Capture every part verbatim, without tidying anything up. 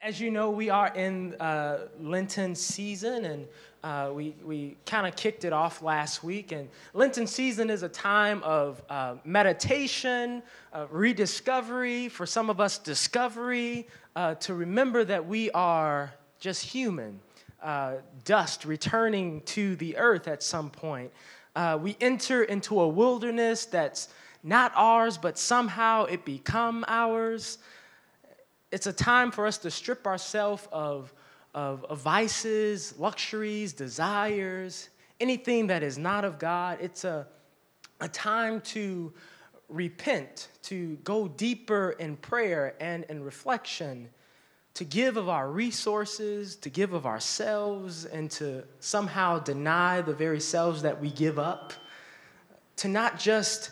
As you know, we are in uh, Lenten season, and uh, we, we kind of kicked it off last week. And Lenten season is a time of uh, meditation, uh, rediscovery, for some of us, discovery, uh, to remember that we are just human, uh, dust returning to the earth at some point. Uh, we enter into a wilderness that's not ours, but somehow it become ours. It's a time for us to strip ourselves of, of, of vices, luxuries, desires, anything that is not of God. It's a, a time to repent, to go deeper in prayer and in reflection, to give of our resources, to give of ourselves, and to somehow deny the very selves that we give up. To not just,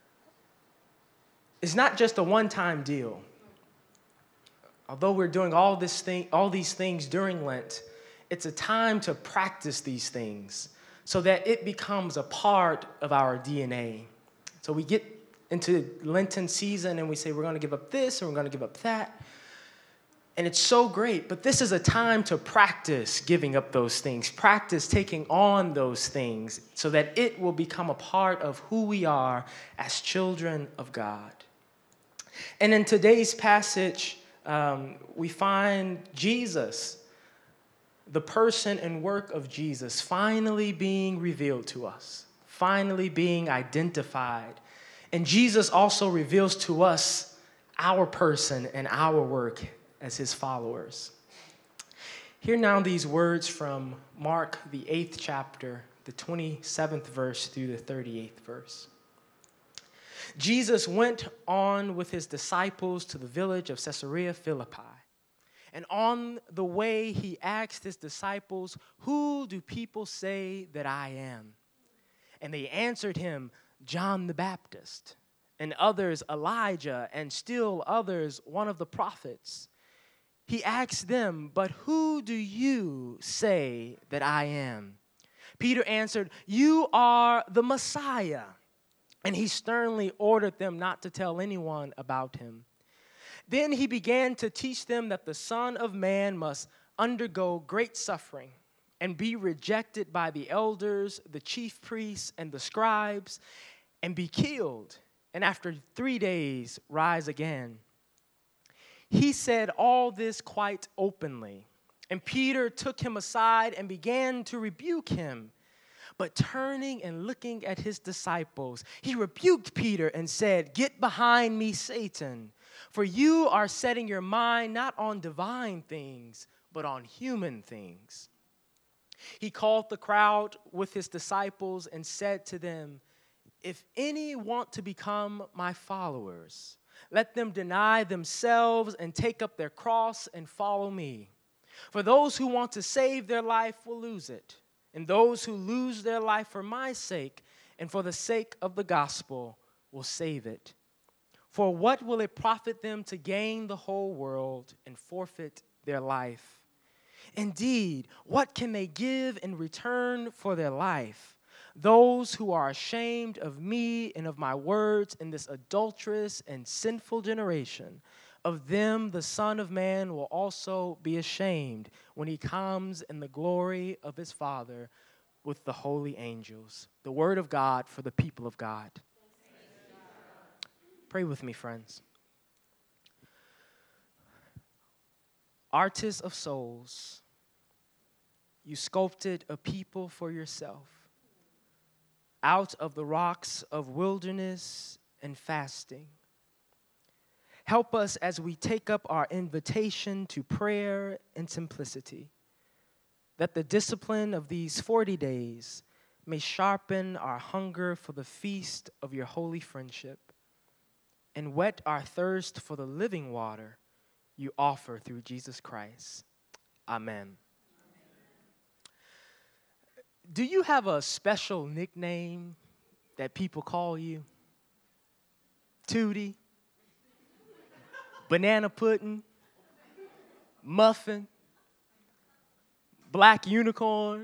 it's not just a one-time deal. Although we're doing all this thing, all these things during Lent, it's a time to practice these things so that it becomes a part of our D N A. So we get into Lenten season and we say we're going to give up this and we're going to give up that. And it's so great, but this is a time to practice giving up those things, practice taking on those things so that it will become a part of who we are as children of God. And in today's passage, Um, we find Jesus, the person and work of Jesus, finally being revealed to us, finally being identified. And Jesus also reveals to us our person and our work as his followers. Hear now these words from Mark, the eighth chapter, the twenty-seventh verse through the thirty-eighth verse. Jesus went on with his disciples to the village of Caesarea Philippi. And on the way, he asked his disciples, "Who do people say that I am?" And they answered him, "John the Baptist, and others Elijah, and still others one of the prophets." He asked them, "But who do you say that I am?" Peter answered, "You are the Messiah." And he sternly ordered them not to tell anyone about him. Then he began to teach them that the Son of Man must undergo great suffering and be rejected by the elders, the chief priests, and the scribes, and be killed, and after three days rise again. He said all this quite openly, and Peter took him aside and began to rebuke him. But turning and looking at his disciples, he rebuked Peter and said, "Get behind me, Satan, for you are setting your mind not on divine things, but on human things." He called the crowd with his disciples and said to them, "If any want to become my followers, let them deny themselves and take up their cross and follow me. For those who want to save their life will lose it. And those who lose their life for my sake and for the sake of the gospel will save it. For what will it profit them to gain the whole world and forfeit their life? Indeed, what can they give in return for their life? Those who are ashamed of me and of my words in this adulterous and sinful generation, of them the Son of Man will also be ashamed when he comes in the glory of his Father with the holy angels." The word of God for the people of God. Pray with me, friends. Artist of souls, you sculpted a people for yourself out of the rocks of wilderness and fasting. Help us as we take up our invitation to prayer and simplicity, that the discipline of these forty days may sharpen our hunger for the feast of your holy friendship and whet our thirst for the living water you offer through Jesus Christ. Amen. Do you have a special nickname that people call you? Tootie? Banana pudding, muffin, black unicorn,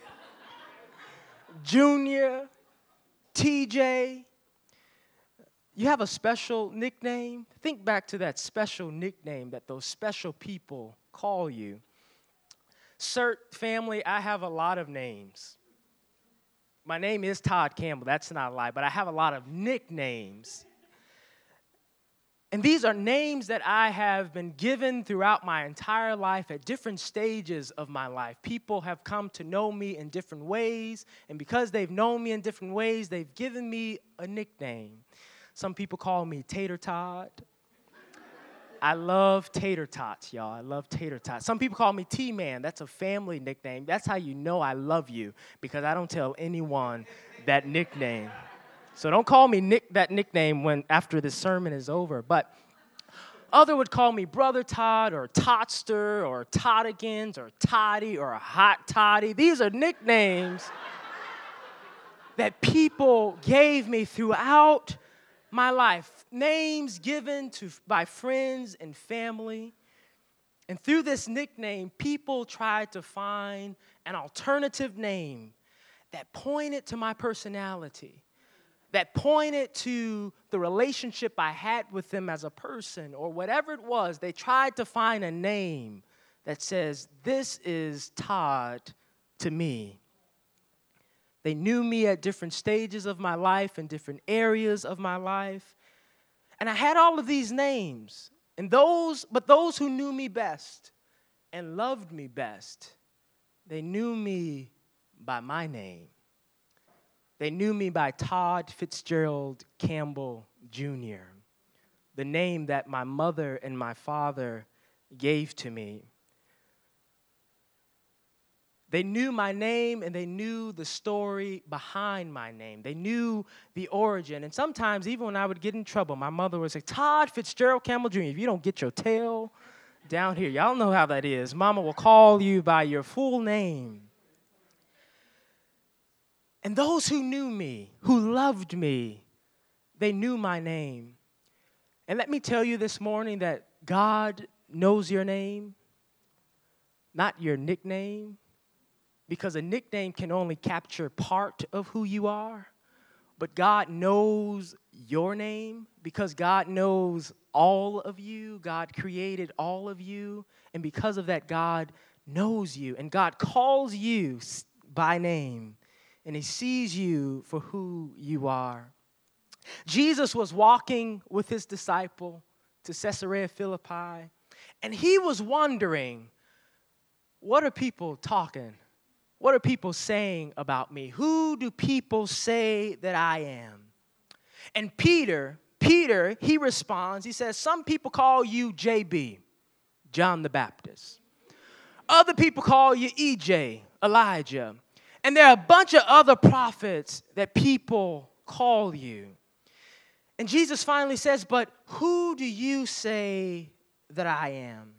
Junior, T J. You have a special nickname? Think back to that special nickname that those special people call you. Cert family, I have a lot of names. My name is Todd Campbell, that's not a lie, but I have a lot of nicknames. And these are names that I have been given throughout my entire life at different stages of my life. People have come to know me in different ways, and because they've known me in different ways, they've given me a nickname. Some people call me Tater Todd. I love tater tots, y'all. I love tater tots. Some people call me T-Man. That's a family nickname. That's how you know I love you, because I don't tell anyone that nickname. So don't call me Nick that nickname when after this sermon is over. But other would call me Brother Todd or Totster or Toddigans or Toddy or a Hot Toddy. These are nicknames that people gave me throughout my life, names given to by friends and family. And through this nickname, people tried to find an alternative name that pointed to my personality, that pointed to the relationship I had with them as a person, or whatever it was. They tried to find a name that says, this is Todd to me. They knew me at different stages of my life and different areas of my life. And I had all of these names. And those, but those who knew me best and loved me best, they knew me by my name. They knew me by Todd Fitzgerald Campbell Junior, the name that my mother and my father gave to me. They knew my name, and they knew the story behind my name. They knew the origin. And sometimes, even when I would get in trouble, my mother would say, Todd Fitzgerald Campbell Junior, if you don't get your tail down here, y'all know how that is. Mama will call you by your full name. And those who knew me, who loved me, they knew my name. And let me tell you this morning that God knows your name, not your nickname. Because a nickname can only capture part of who you are. But God knows your name, because God knows all of you. God created all of you. And because of that, God knows you. And God calls you by name. And he sees you for who you are. Jesus was walking with his disciple to Caesarea Philippi. And he was wondering, what are people talking? What are people saying about me? Who do people say that I am? And Peter, Peter, he responds, he says, some people call you J B, John the Baptist. Other people call you E J, Elijah. And there are a bunch of other prophets that people call you. And Jesus finally says, but who do you say that I am?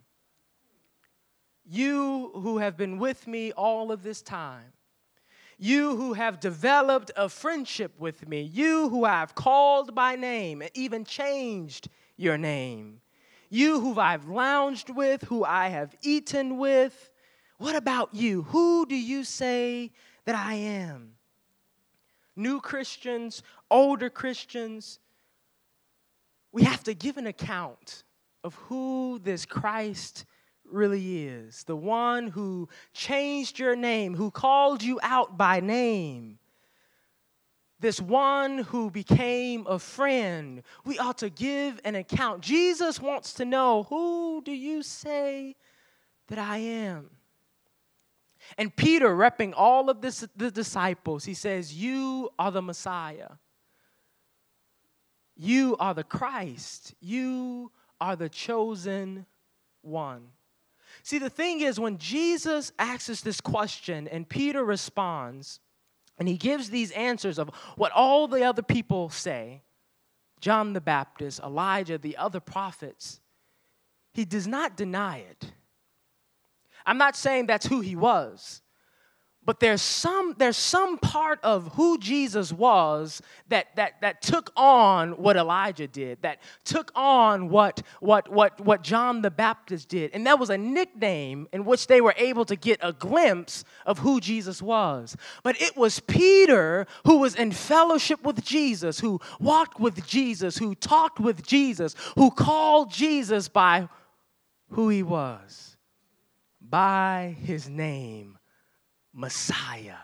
You who have been with me all of this time. You who have developed a friendship with me. You who I have called by name and even changed your name. You who I've lounged with, who I have eaten with. What about you? Who do you say that I am? New Christians, older Christians, we have to give an account of who this Christ really is, the one who changed your name, who called you out by name, this one who became a friend. We ought to give an account. Jesus wants to know, who do you say that I am? And Peter, repping all of this, the disciples, he says, you are the Messiah. You are the Christ. You are the chosen one. See, the thing is, when Jesus asks us this question and Peter responds, and he gives these answers of what all the other people say, John the Baptist, Elijah, the other prophets, he does not deny it. I'm not saying that's who he was, But there's some, there's some part of who Jesus was that, that, that took on what Elijah did, that took on what, what, what, what John the Baptist did. And that was a nickname in which they were able to get a glimpse of who Jesus was. But it was Peter who was in fellowship with Jesus, who walked with Jesus, who talked with Jesus, who called Jesus by who he was, by his name, Messiah.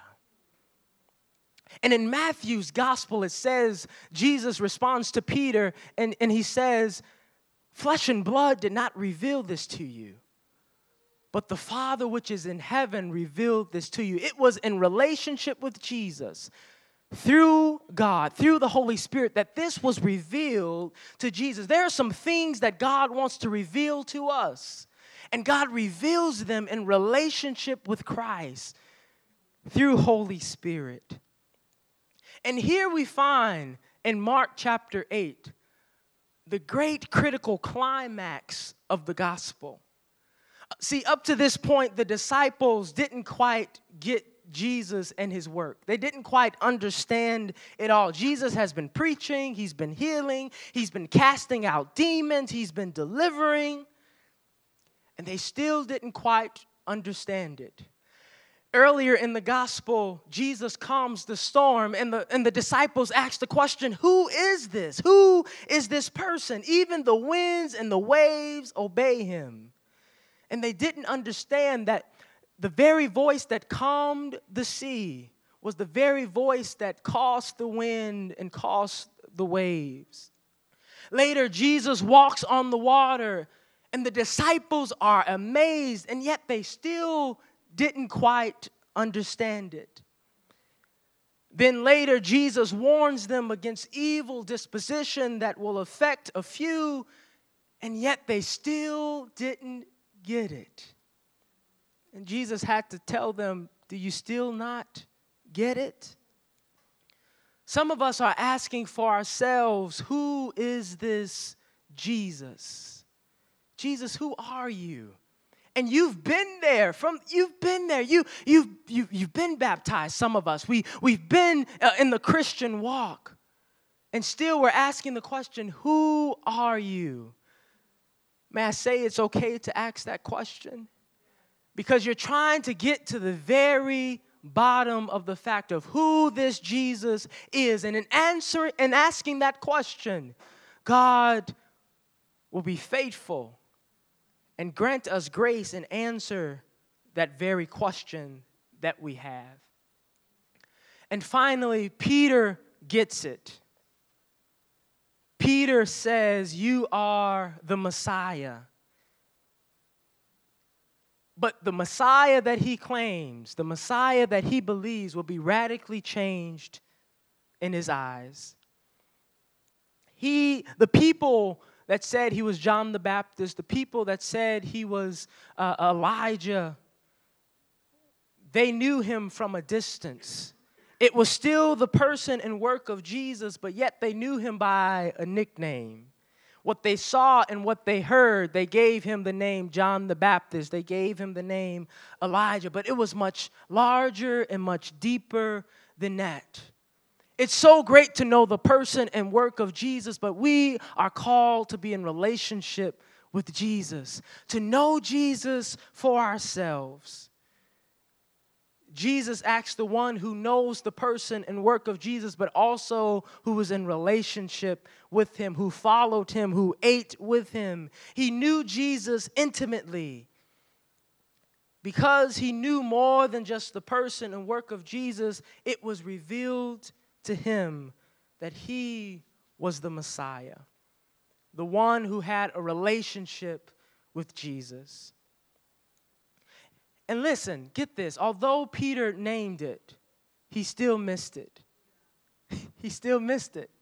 And in Matthew's gospel, it says, Jesus responds to Peter, and, and he says, flesh and blood did not reveal this to you, but the Father which is in heaven revealed this to you. It was in relationship with Jesus, through God, through the Holy Spirit, that this was revealed to Jesus. There are some things that God wants to reveal to us, and God reveals them in relationship with Christ, through Holy Spirit. And here we find in Mark chapter eight, the great critical climax of the gospel. See, up to this point, the disciples didn't quite get Jesus and his work. They didn't quite understand it all. Jesus has been preaching, he's been healing, he's been casting out demons, he's been delivering, and they still didn't quite understand it. Earlier in the gospel, Jesus calms the storm, and the, and the disciples ask the question, who is this? Who is this person? Even the winds and the waves obey him. And they didn't understand that the very voice that calmed the sea was the very voice that caused the wind and caused the waves. Later, Jesus walks on the water, and the disciples are amazed, and yet they still didn't quite understand it. Then later, Jesus warns them against evil disposition that will affect a few, and yet they still didn't get it. And Jesus had to tell them, do you still not get it? Some of us are asking for ourselves, who is this Jesus? Jesus, who are you? And you've been there. From you've been there. You you've you, you've been baptized. Some of us we we've been uh, in the Christian walk, and still we're asking the question, "Who are you?" May I say it's okay to ask that question, because you're trying to get to the very bottom of the fact of who this Jesus is, and in answering and asking that question, God will be faithful and grant us grace and answer that very question that we have. And finally, Peter gets it. Peter says, you are the Messiah. But the Messiah that he claims, the Messiah that he believes will be radically changed in his eyes. He, the people that said he was John the Baptist, the people that said he was uh, Elijah, they knew him from a distance. It was still the person and work of Jesus, but yet they knew him by a nickname. What they saw and what they heard, they gave him the name John the Baptist. They gave him the name Elijah, but it was much larger and much deeper than that. It's so great to know the person and work of Jesus, but we are called to be in relationship with Jesus, to know Jesus for ourselves. Jesus asks the one who knows the person and work of Jesus, but also who was in relationship with him, who followed him, who ate with him. He knew Jesus intimately. Because he knew more than just the person and work of Jesus, it was revealed to him that he was the Messiah, the one who had a relationship with Jesus. And listen, get this, although Peter named it, he still missed it. He still missed it.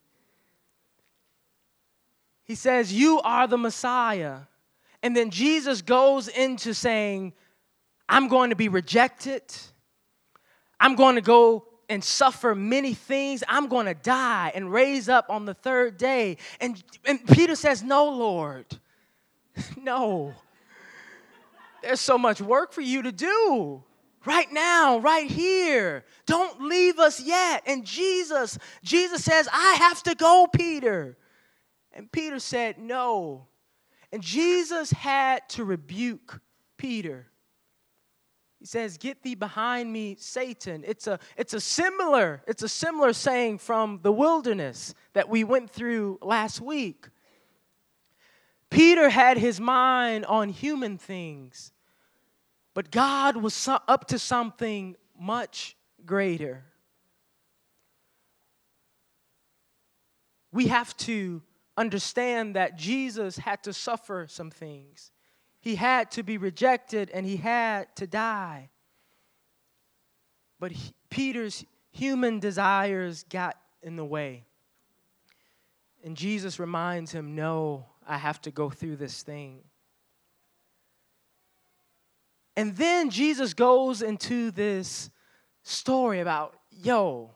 He says, you are the Messiah. And then Jesus goes into saying, I'm going to be rejected. I'm going to go and suffer many things. I'm going to die and raise up on the third day. And, and Peter says, no, Lord. No. There's so much work for you to do, Right now, right here. Don't leave us yet. And Jesus, Jesus says, I have to go, Peter. And Peter said, no. And Jesus had to rebuke Peter. He says, get thee behind me, Satan. It's a, it's a similar, it's a similar saying from the wilderness that we went through last week. Peter had his mind on human things, but God was so, up to something much greater. We have to understand that Jesus had to suffer some things. He had to be rejected and he had to die. But he, Peter's human desires got in the way. And Jesus reminds him, no, I have to go through this thing. And then Jesus goes into this story about, yo,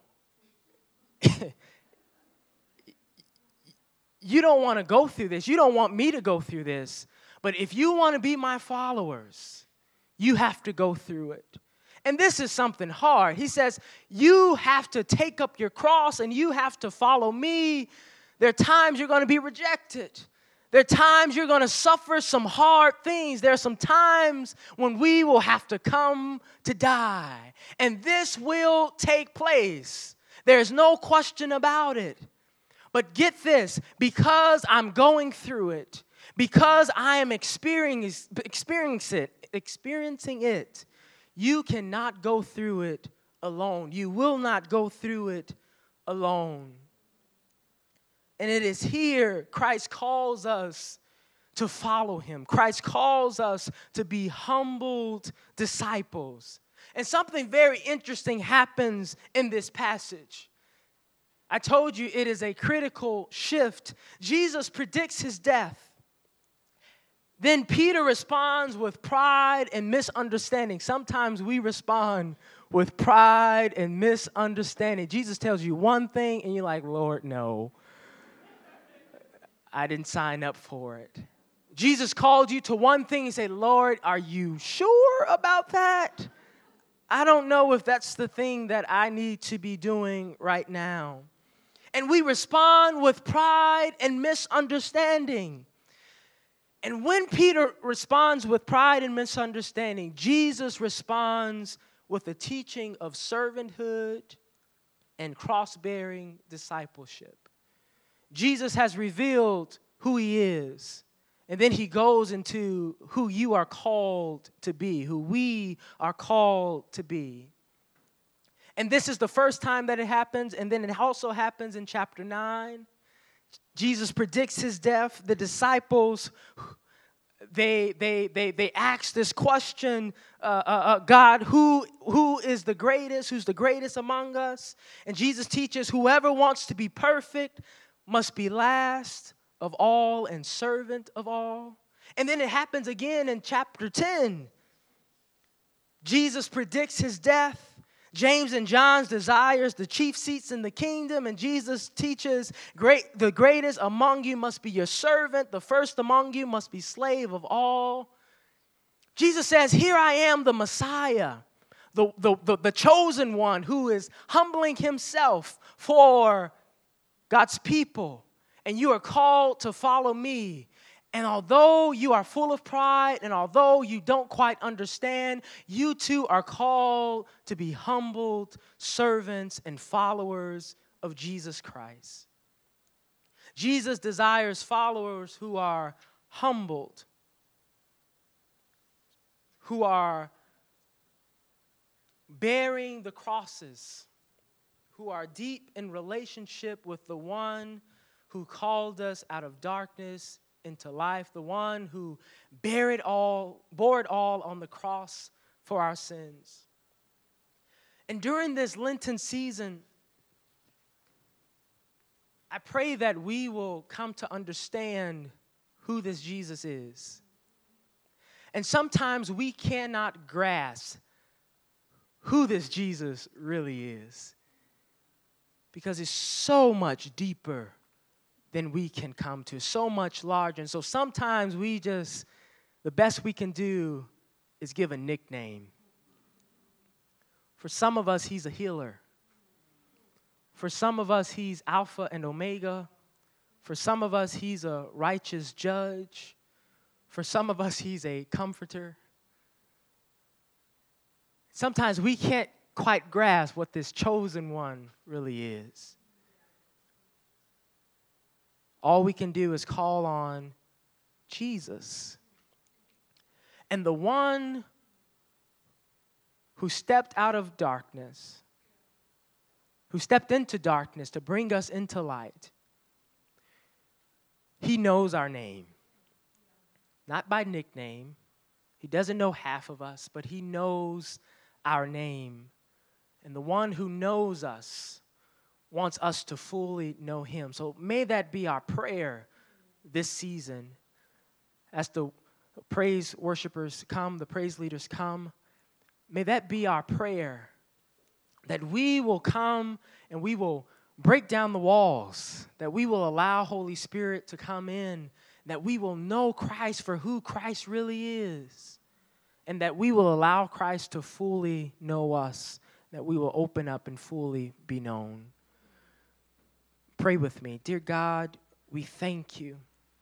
you don't want to go through this. You don't want me to go through this. But if you want to be my followers, you have to go through it. And this is something hard. He says, you have to take up your cross and you have to follow me. There are times you're going to be rejected. There are times you're going to suffer some hard things. There are some times when we will have to come to die. And this will take place. There's no question about it. But get this, because I'm going through it, because I am experiencing, experiencing it, experiencing it, you cannot go through it alone. You will not go through it alone. And it is here Christ calls us to follow him. Christ calls us to be humbled disciples. And something very interesting happens in this passage. I told you it is a critical shift. Jesus predicts his death. Then Peter responds with pride and misunderstanding. Sometimes we respond with pride and misunderstanding. Jesus tells you one thing and you're like, Lord, no. I didn't sign up for it. Jesus called you to one thing and say, Lord, are you sure about that? I don't know if that's the thing that I need to be doing right now. And we respond with pride and misunderstanding. And when Peter responds with pride and misunderstanding, Jesus responds with a teaching of servanthood and cross-bearing discipleship. Jesus has revealed who he is. And then he goes into who you are called to be, who we are called to be. And this is the first time that it happens, and then it also happens in chapter nine. Jesus predicts his death. The disciples, they they they they ask this question, uh, uh, uh, God, who who is the greatest? Who's the greatest among us? And Jesus teaches, whoever wants to be perfect must be last of all and servant of all. And then it happens again in chapter ten. Jesus predicts his death. James and John's desires the chief seats in the kingdom, and Jesus teaches, great, the greatest among you must be your servant, the first among you must be slave of all. Jesus says, here I am, the Messiah, the, the, the, the chosen one who is humbling himself for God's people, and you are called to follow me. And although you are full of pride, and although you don't quite understand, you too are called to be humbled servants and followers of Jesus Christ. Jesus desires followers who are humbled, who are bearing the crosses, who are deep in relationship with the one who called us out of darkness into life, the one who bare it all, bore it all on the cross for our sins. And during this Lenten season, I pray that we will come to understand who this Jesus is. And sometimes we cannot grasp who this Jesus really is, because it's so much deeper than we can come to, so much larger. And so sometimes we just, the best we can do is give a nickname. For some of us, he's a healer. For some of us, he's Alpha and Omega. For some of us, he's a righteous judge. For some of us, he's a comforter. Sometimes we can't quite grasp what this chosen one really is. All we can do is call on Jesus. And the one who stepped out of darkness, who stepped into darkness to bring us into light, he knows our name. Not by nickname. He doesn't know half of us, but he knows our name. And the one who knows us wants us to fully know him. So may that be our prayer this season. As the praise worshipers come, the praise leaders come, may that be our prayer. That we will come and we will break down the walls. That we will allow Holy Spirit to come in. That we will know Christ for who Christ really is. And that we will allow Christ to fully know us. That we will open up and fully be known. Pray with me. Dear God, we thank you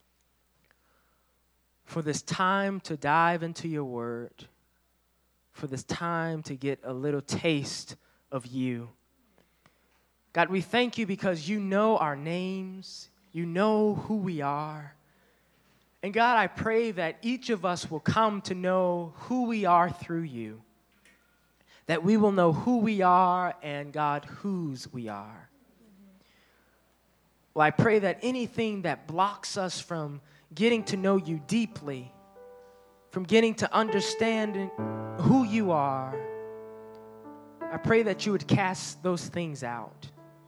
for this time to dive into your word. For this time to get a little taste of you. God, we thank you because you know our names. You know who we are. And God, I pray that each of us will come to know who we are through you. That we will know who we are and, God, whose we are. Well, I pray that anything that blocks us from getting to know you deeply, from getting to understand who you are, I pray that you would cast those things out.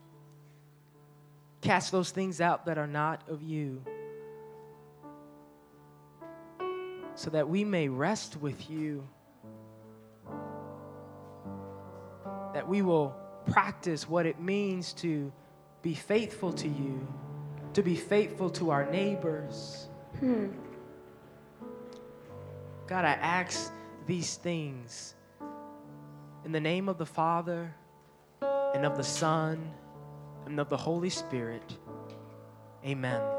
Cast those things out that are not of you. So that we may rest with you. That we will practice what it means to be faithful to you, to be faithful to our neighbors. Hmm. God, I ask these things in the name of the Father and of the Son and of the Holy Spirit. Amen.